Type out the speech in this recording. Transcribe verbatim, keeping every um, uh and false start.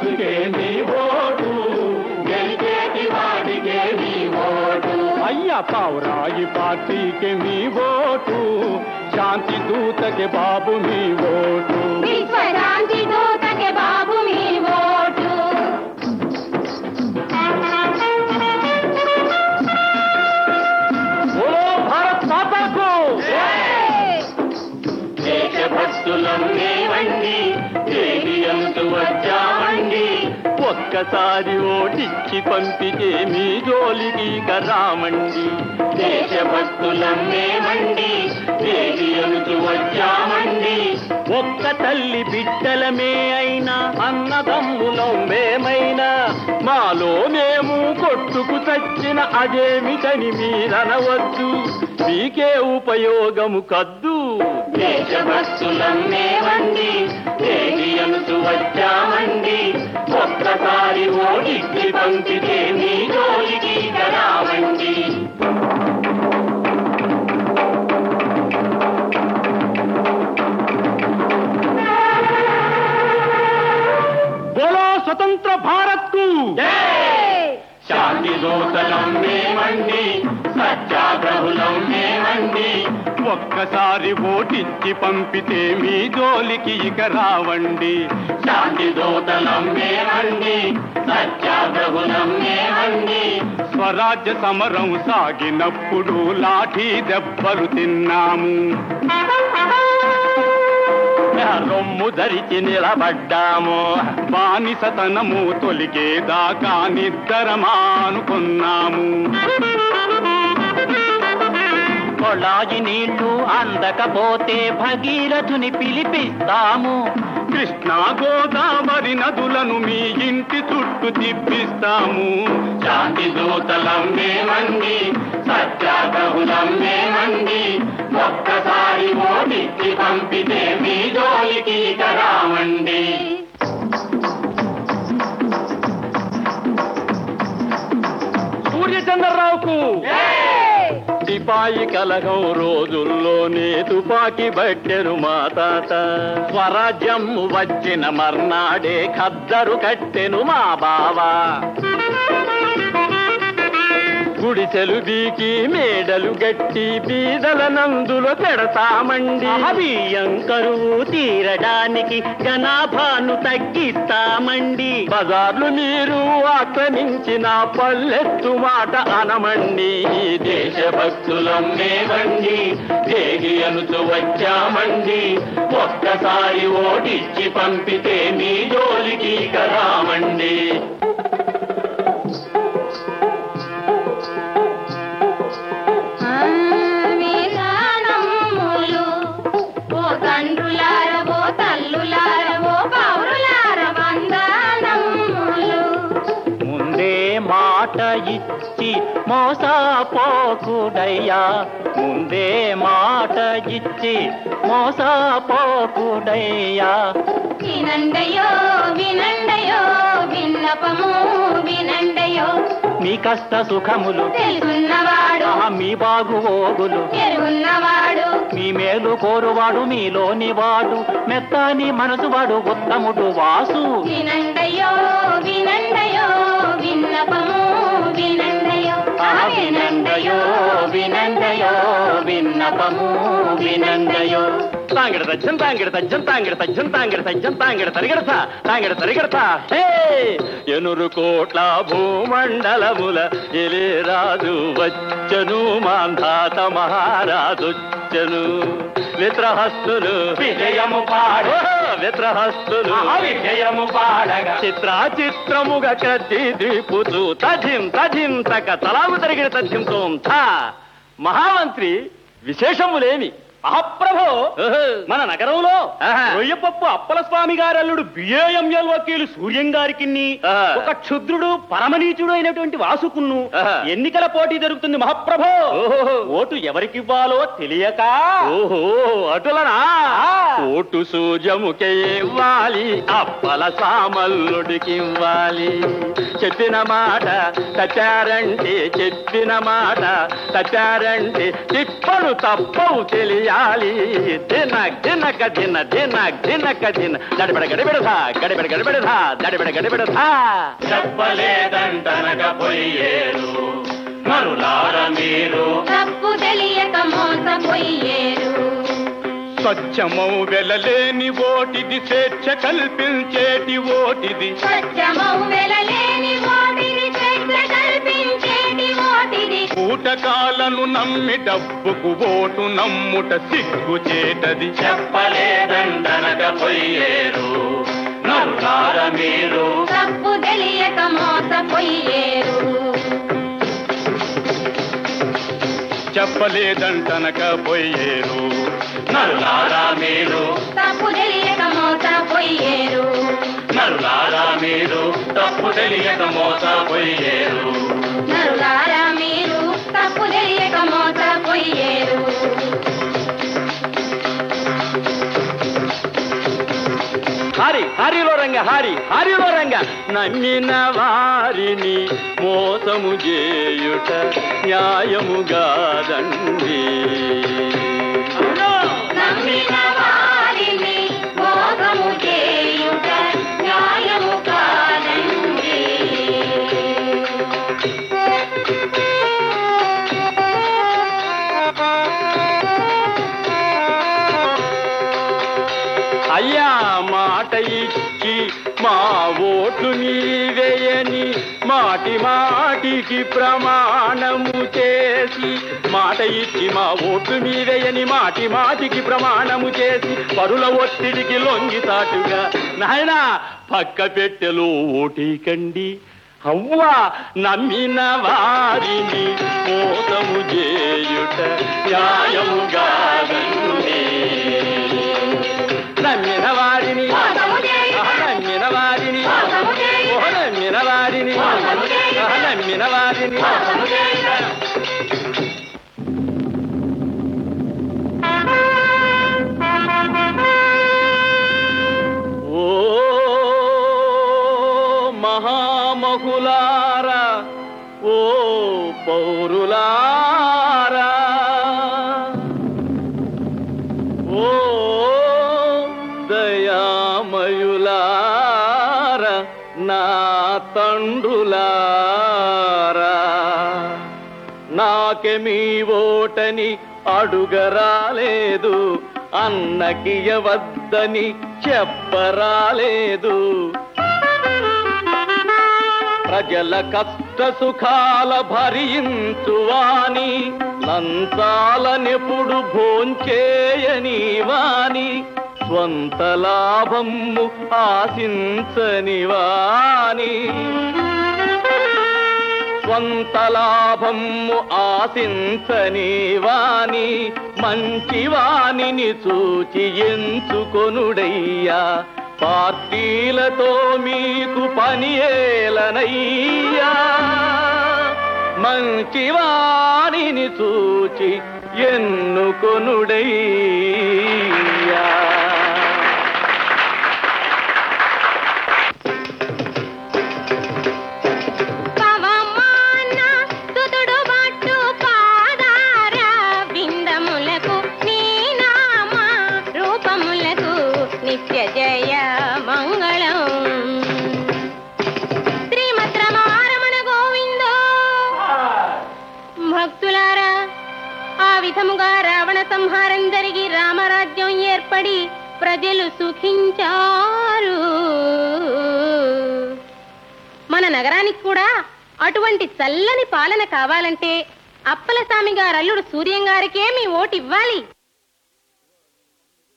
గుర్తుకే నీ ఓటు, గెలిచేటి వాడికే నీ ఓటు. అయ్యా పావురాయి పార్టీకి మీ ఓటు, శాంతి దూతకి బాబు మీ ఓటు, శాంతి దూతకి బాబు మీ ఓటు. భారత్ మాతాకు దేశభక్తులం మేమండి, దేవియంతు వచ్చామండి. ఒక్కసారి ఓటిచ్చి పంపితే మీ జోలికి కరామండి. దేశభక్తులం మేమండి, దేవియంతు వచ్చామండి. ఒక్క తల్లి బిడ్డలమే అయినా, అన్నదమ్ములం మేమైనా, మాలో మేము కొట్టుకు చచ్చిన అదేమిటని మీరనవద్దు, మీకే ఉపయోగము కద్దు. దేశభక్తులం మేమండి, దేవియంతు వచ్చామండి. ఒక్కసారి ఓటిచ్చి పంపితే మీ జోలికి కరామండి. స్వతంత్ర భారత్ కు శాంతి దూతలం మేమండి, సత్యాగ్రహులం మేమండి. ఒక్కసారి ఓటిచ్చి పంపితే మీ జోలికి ఇక రావండి. శాంతి దూతలం మేమండి, సత్యాగ్రహులం మేమండి. స్వరాజ్య సమరం సాగినప్పుడు లాఠీ దెబ్బలు తిన్నాము, రొమ్ము ధరించి నిలబడ్డాము. బానిసతనము తొలిగేదాకా నిద్దరమానుకున్నాము. కొళాయి నీళ్లు అందకపోతే భగీరథుని పిలిపిస్తాము. కృష్ణా గోదావరి నదులను మీ ఇంటి చుట్టూ తిప్పిస్తాము. శాంతి దూతలం మేమండి, సత్యాగ్రహులం మేమండి. ఒక్కసారి ఓటిచ్చి పంపితే మీ జోలికి కరామండి. సూర్యచంద్రరావుకు సిపాయి కలగం రోజుల్లోనే తుపాకి బట్టెరు మా తాత. స్వరాజ్యం వచ్చిన మర్నాడే ఖద్దరు కట్టెను మా బావా. గుడిసెలు బీకి మేడలు గట్టి బీదల నందులో పెడతామండి. బియ్యం కరువు తీరడానికి జనాభాను తగ్గిస్తామండి. బజార్లు మీరు ఆక్రమించిన పల్లెత్తు మాట అనమండి. దేశభక్తులం మేమండి, దేగియనుతూ వచ్చామండి. ఒక్కసారి ఓటిచ్చి పంపితే మీ జోలికి కరామండి. మాట ఇచ్చి మోసపోకుడయ్యా, ముందే మాట ఇచ్చి మోసపోకుడయ్యా. వినండయో వినండయో విన్నపము వినండయో. మీ కష్ట సుఖములు తెలుసున్నవాడు, మీ బాగువోగులు ఎరుగున్నవాడు, మీ మేలు కోరువాడు మీలోని వాడు, మెత్తని మనసువాడు ఉత్తముడు వాసు. వినండయో వినండయో విన్నపము వినండయో. వినండయో వినండయో విన్నపము వినండయో. తాంగిడ తజ్జం తాంగిడ తజ్జం తాంగిడ తజ్జం తాంగిడ తజ్జం తాంగిడ తరిగడతా తాంగిడ తరిగడతా. హే ఎనురు కోట్ల భూమండలముల ఎలిరాజు వచ్చను, మాంధాత మహారాజొచ్చను. విత్రహస్తులు విజయము పాడ, విత్రహస్తులు విజయము పాడగా చిత్రా చిత్రముగా కత్తి దీపుతూ తజిం తజిం తక తలాము తరిగిన తజ్జింతో మహామంత్రి విశేషములేమి. మహాప్రభో, మన నగరంలో రొయ్యపప్పు అప్పల స్వామి గారి అల్లుడు బిఏఎంఎల్ వకీలు సూర్యం గారికి ఒక క్షుద్రుడు పరమనీచుడు అయినటువంటి వాసుకున్ను ఎన్నికల పోటీ జరుగుతుంది మహాప్రభో. ఓటు ఎవరికివ్వాలో తెలియక. ఓహో అటులనా? ఓటు సూర్యముకే ఇవ్వాలి, అప్పల సామల్లుడికి ఇవ్వాలి. చెప్పిన మాట తచ్చారంటే, చెప్పిన మాట తచ్చారంటే తిప్పలు తప్పవు తెలియ చెయ్యాలి దినక్ దినక దిన దినక్ దినక దిన దడిబెడ గడిబెడధా గడిబెడ గడిబెడధా దడిబెడ గడిబెడధా చెప్పలేదంటనక పొయ్యేరు మరులార మీరు తప్పు తెలియక మోసపోయేరు స్వచ్ఛమౌ వెలలేని ఓటిది స్వేచ్ఛ కల్పించేటి ఓటిది స్వచ్ఛమౌ వెలలేని ఓటిది స్వేచ్ఛ కల్పించేటి ఓటిది కూటకాలను నమ్మి డబ్బుకు ఓటు నమ్ముట సిగ్గుచేటది చెప్పలేదంటనక పొయ్యేరు మరులార మీరు తప్పు తెలియక మోసపోయేరు చెప్పలేదంటనక పోయేరు నరులారా మీరు తప్పు తెలియక మోసపోయేరు నరులారా మీరు తప్పు తెలియక మోసపోయేరు నరులారా మీరు తప్పు తెలియక మోసపోయేరు హారి హారిలో రంగ హారి హారిలో రంగ నమ్మిన వారిని మోసము చేయుట న్యాయముగాదండి నమ్మిన వారిని మోసము చేయుట న్యాయము కాదండి అయ్యా మాట ఇచ్చి మా ఓట్లు నీవేయని మాటి మాటికి ప్రమాణము చేసి మాట ఇచ్చి మా ఓట్లు మీవేయని మాటి మాటికి ప్రమాణము చేసి పరుల ఒత్తిడికి లొంగితాటుగా నాయనా పక్క పెట్టెలో ఓటీకండి అవ్వా నమ్మిన వారిని మోసము చేయుట న్యాయముగాదండి నమ్మిన వారిని మోసము చేయుట నమ్మిన వారిని మోసము చేయుట ఓ నమ్మిన వారిని మోసము చేయుట నమ్మిన వారిని మోసము చేయుట ఓ మహామహులారా ఓ పౌరులారా ఓ దయామయులారా నా తండ్రులారా నాకే మీ ఓటని అడుగరాలేదు అన్నకియవద్దని చెప్పరాలేదు ప్రజల కష్ట సుఖాల భరించువాని లంచాలనెప్పుడు భోంచేయని వాని స్వంత లాభము ఆశించని వాని స్వంత లాభము ఆశించని వాని మంచి వానిని చూచి ఎంచుకొనుడయ్యా పార్టీలతో మీకు పని ఏలనయ్యా మంచి వానిని చూచి ఎన్నుకొనుడయ్యా పవమాన సుతుడు బట్టు పాదార బిందములకు నీ నామ రూపములకు నిత్య జయ మంగళం శ్రీమద్ రమారమణ గోవిందో భక్తులారా ఆ విధముగా రావణ సంహారం జరిగి రామరాజ్యం ఏర్పడి ప్రజలు సుఖించారు. మన నగరానికి కూడా అటువంటి చల్లని పాలన కావాలంటే అప్పలస్వామి గారు అల్లుడు సూర్యం గారికే మీ ఓటు ఇవ్వాలి.